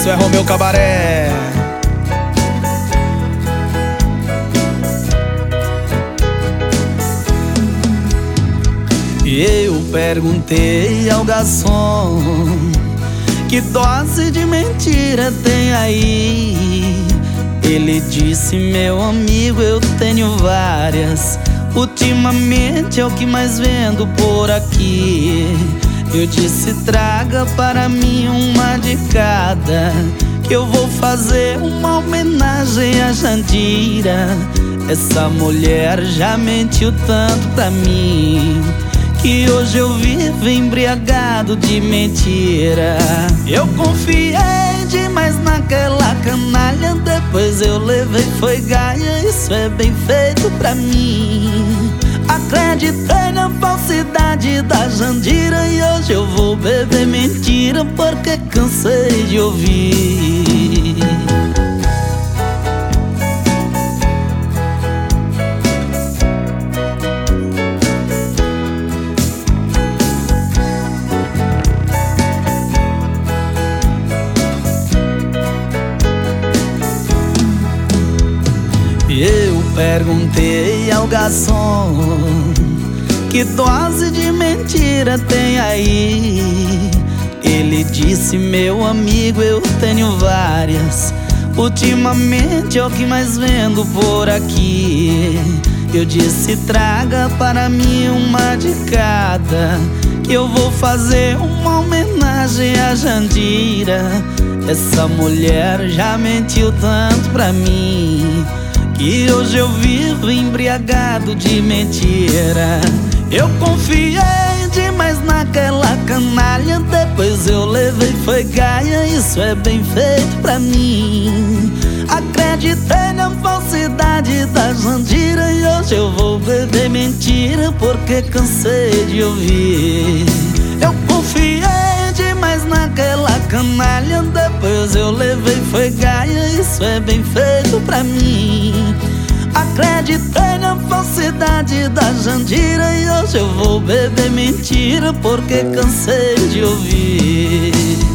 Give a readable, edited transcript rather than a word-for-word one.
Isso é Romeu Cabaré. Eu perguntei ao garçom: que dose de mentira tem aí? Ele disse: meu amigo, eu tenho várias. Ultimamente é o que mais vendo por aqui. Eu disse: traga para mim uma de cada, que eu vou fazer uma homenagem a Jandira. Essa mulher já mentiu tanto pra mim, que hoje eu vivo embriagado de mentira. Eu confiei demais naquela canalha, depois eu levei foi gaia. Isso é bem feito pra mim. Acreditei na falsidade da Jandira, e hoje eu vou beber mentira, porque cansei de ouvir. Eu perguntei ao garçom: que dose de mentira tem aí? Ele disse: meu amigo, eu tenho várias. Ultimamente é o que mais vendo por aqui. Eu disse: traga para mim uma de cada, que eu vou fazer uma homenagem a Jandira. Essa mulher já mentiu tanto pra mim, que hoje eu vivo embriagado de mentira. Eu confiei demais naquela canalha, depois eu levei foi gaia. Isso é bem feito pra mim. Acreditei na falsidade da Jandira, e hoje eu vou beber mentira, porque cansei de ouvir. Eu confiei demais naquela canalha, depois eu levei foi gaia. Isso é bem feito pra mim. Acreditei na falsidade da Jandira, e hoje eu vou beber mentira, porque cansei de ouvir.